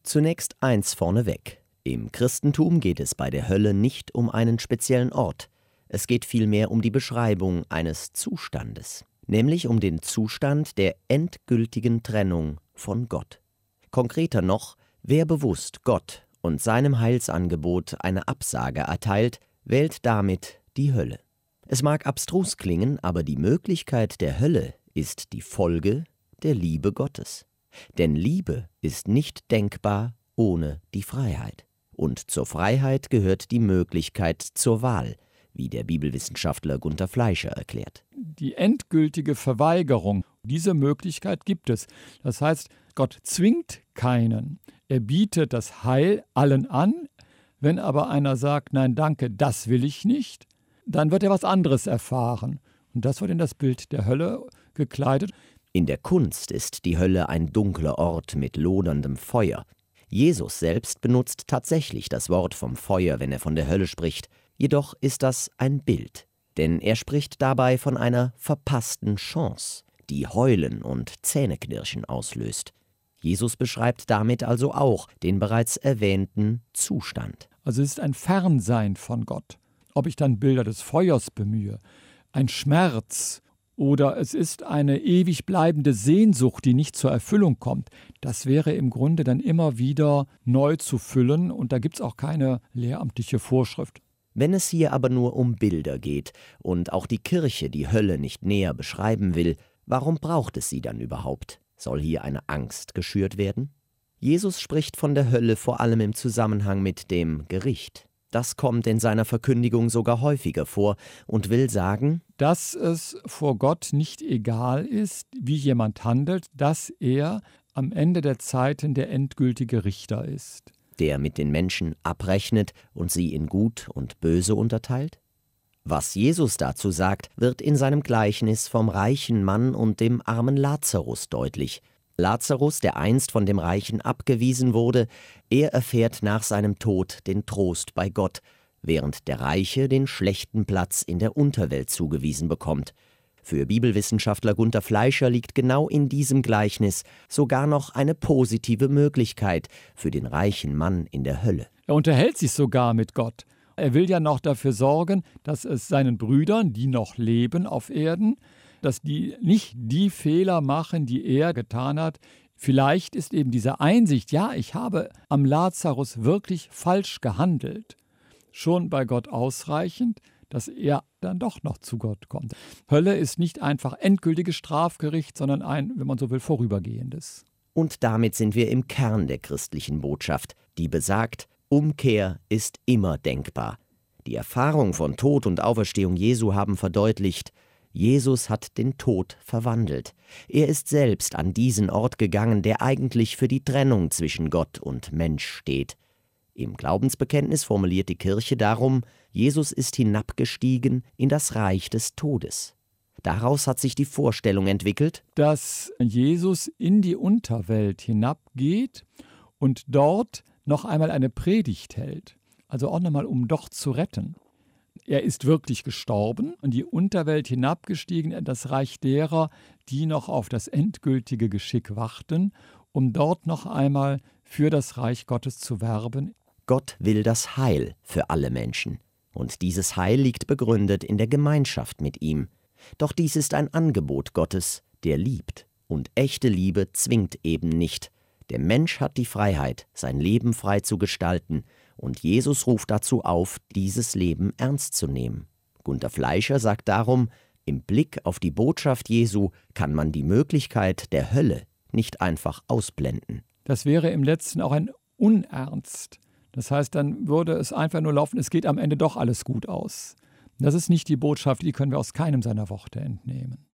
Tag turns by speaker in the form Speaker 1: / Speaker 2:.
Speaker 1: Zunächst eins vorneweg. Im Christentum geht es bei der Hölle nicht um einen speziellen Ort. Es geht vielmehr um die Beschreibung eines Zustandes, nämlich um den Zustand der endgültigen Trennung von Gott. Konkreter noch, wer bewusst Gott und seinem Heilsangebot eine Absage erteilt, wählt damit die Hölle. Es mag abstrus klingen, aber die Möglichkeit der Hölle ist die Folge der Liebe Gottes. Denn Liebe ist nicht denkbar ohne die Freiheit. Und zur Freiheit gehört die Möglichkeit zur Wahl, wie der Bibelwissenschaftler Gunther Fleischer erklärt.
Speaker 2: Die endgültige Verweigerung, diese Möglichkeit gibt es. Das heißt, Gott zwingt keinen. Er bietet das Heil allen an. Wenn aber einer sagt, nein, danke, das will ich nicht, dann wird er was anderes erfahren. Und das wird in das Bild der Hölle gekleidet.
Speaker 1: In der Kunst ist die Hölle ein dunkler Ort mit loderndem Feuer. Jesus selbst benutzt tatsächlich das Wort vom Feuer, wenn er von der Hölle spricht. Jedoch ist das ein Bild, denn er spricht dabei von einer verpassten Chance, die Heulen und Zähneknirschen auslöst. Jesus beschreibt damit also auch den bereits erwähnten Zustand.
Speaker 2: Also es ist ein Fernsein von Gott. Ob ich dann Bilder des Feuers bemühe, ein Schmerz oder es ist eine ewig bleibende Sehnsucht, die nicht zur Erfüllung kommt, das wäre im Grunde dann immer wieder neu zu füllen und da gibt es auch keine lehramtliche Vorschrift.
Speaker 1: Wenn es hier aber nur um Bilder geht und auch die Kirche die Hölle nicht näher beschreiben will, warum braucht es sie dann überhaupt? Soll hier eine Angst geschürt werden? Jesus spricht von der Hölle vor allem im Zusammenhang mit dem Gericht. Das kommt in seiner Verkündigung sogar häufiger vor und will sagen,
Speaker 2: dass es vor Gott nicht egal ist, wie jemand handelt, dass er am Ende der Zeiten der endgültige Richter ist.
Speaker 1: Der mit den Menschen abrechnet und sie in Gut und Böse unterteilt? Was Jesus dazu sagt, wird in seinem Gleichnis vom reichen Mann und dem armen Lazarus deutlich. Lazarus, der einst von dem Reichen abgewiesen wurde, er erfährt nach seinem Tod den Trost bei Gott, während der Reiche den schlechten Platz in der Unterwelt zugewiesen bekommt. Für Bibelwissenschaftler Gunther Fleischer liegt genau in diesem Gleichnis sogar noch eine positive Möglichkeit für den reichen Mann in der Hölle.
Speaker 2: Er unterhält sich sogar mit Gott. Er will ja noch dafür sorgen, dass es seinen Brüdern, die noch leben auf Erden, dass die nicht die Fehler machen, die er getan hat. Vielleicht ist eben diese Einsicht, ja, ich habe am Lazarus wirklich falsch gehandelt, schon bei Gott ausreichend, dass er dann doch noch zu Gott kommt. Hölle ist nicht einfach endgültiges Strafgericht, sondern ein, wenn man so will, vorübergehendes.
Speaker 1: Und damit sind wir im Kern der christlichen Botschaft, die besagt, Umkehr ist immer denkbar. Die Erfahrung von Tod und Auferstehung Jesu haben verdeutlicht, Jesus hat den Tod verwandelt. Er ist selbst an diesen Ort gegangen, der eigentlich für die Trennung zwischen Gott und Mensch steht. Im Glaubensbekenntnis formuliert die Kirche darum, Jesus ist hinabgestiegen in das Reich des Todes. Daraus hat sich die Vorstellung entwickelt,
Speaker 2: dass Jesus in die Unterwelt hinabgeht und dort noch einmal eine Predigt hält. Also auch nochmal, um doch zu retten. Er ist wirklich gestorben und die Unterwelt hinabgestiegen in das Reich derer, die noch auf das endgültige Geschick warten, um dort noch einmal für das Reich Gottes zu werben.
Speaker 1: Gott will das Heil für alle Menschen. Und dieses Heil liegt begründet in der Gemeinschaft mit ihm. Doch dies ist ein Angebot Gottes, der liebt. Und echte Liebe zwingt eben nicht. Der Mensch hat die Freiheit, sein Leben frei zu gestalten. Und Jesus ruft dazu auf, dieses Leben ernst zu nehmen. Gunther Fleischer sagt darum, im Blick auf die Botschaft Jesu kann man die Möglichkeit der Hölle nicht einfach ausblenden.
Speaker 2: Das wäre im Letzten auch ein Unernst. Das heißt, dann würde es einfach nur laufen, es geht am Ende doch alles gut aus. Das ist nicht die Botschaft, die können wir aus keinem seiner Worte entnehmen.